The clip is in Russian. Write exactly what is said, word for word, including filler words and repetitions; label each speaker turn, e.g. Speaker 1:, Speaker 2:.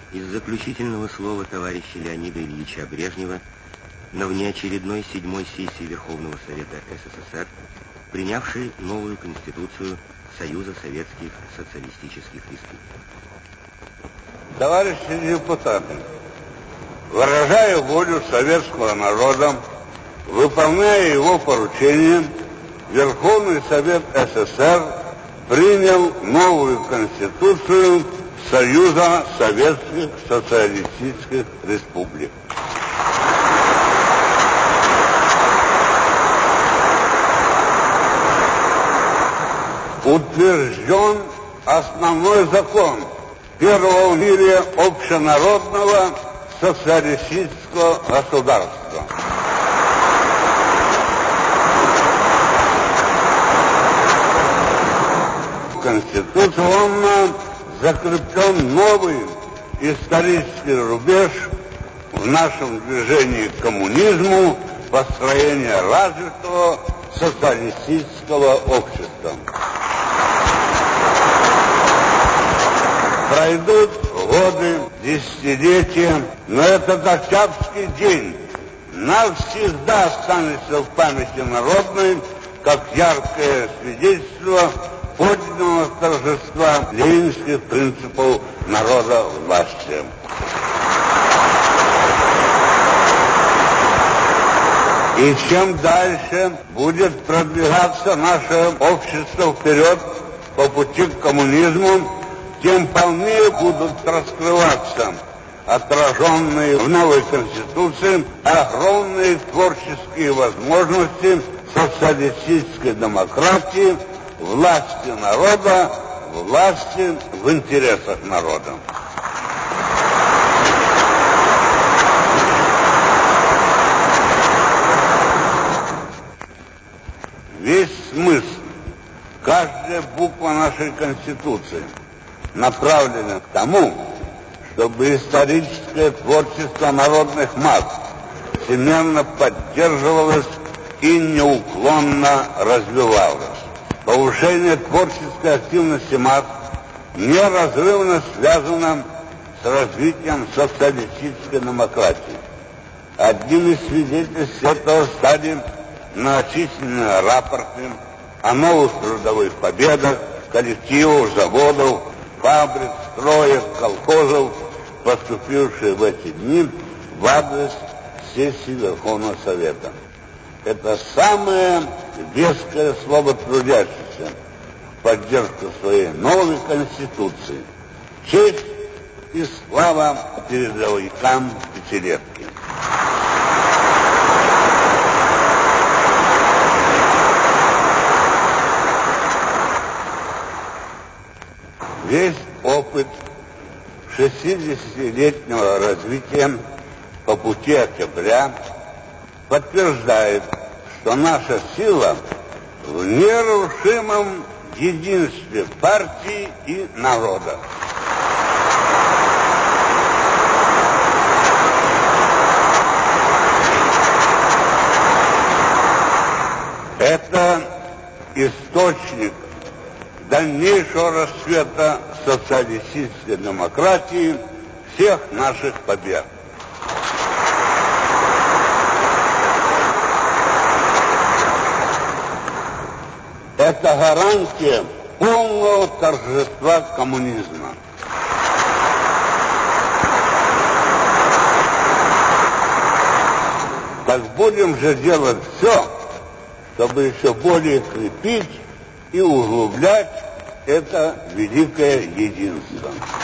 Speaker 1: из заключительного слова товарища Леонида Ильича Брежнева на внеочередной седьмой сессии Верховного Совета СССР, принявшей новую Конституцию Союза Советских Социалистических Республик.
Speaker 2: Товарищи депутаты, выражая волю советского народа, выполняя его поручения, Верховный Совет СССР принял новую Конституцию Союза Советских Социалистических Республик. Утвержден основной закон первого в мире общенародного социалистического государства. Конституционно закреплен новый исторический рубеж в нашем движении к коммунизму, построение развитого социалистического общества. Пройдут годы, десятилетия, но этот Октябрьский день навсегда останется в памяти народной, как яркое свидетельство подлинного торжества ленинских принципов народа власти. И чем дальше будет продвигаться наше общество вперед по пути к коммунизму, тем полнее будут раскрываться отраженные в новой Конституции огромные творческие возможности социалистической демократии, власти народа, власти в интересах народа. Весь смысл, каждая буква нашей Конституции направлена к тому, чтобы историческое творчество народных масс всемирно поддерживалось и неуклонно развивалось. Повышение творческой активности масс неразрывно связано с развитием социалистической демократии. Одним из свидетельств этого стали многочисленные рапорты о новых трудовых победах коллективов, заводов, фабрик, строек, колхозов, поступившие в эти дни в адрес сессии Верховного Совета. Это самое веское слово трудящихся в поддержку своей новой Конституции. Честь и слава передовикам пятилетки. Весь опыт шестидесятилетнего развития по пути октября подтверждает, что наша сила в нерушимом единстве партии и народа. Это источник дальнейшего расцвета социалистической демократии, всех наших побед. Это гарантия полного торжества коммунизма. Так будем же делать все, чтобы еще более крепить и углублять это великое единство.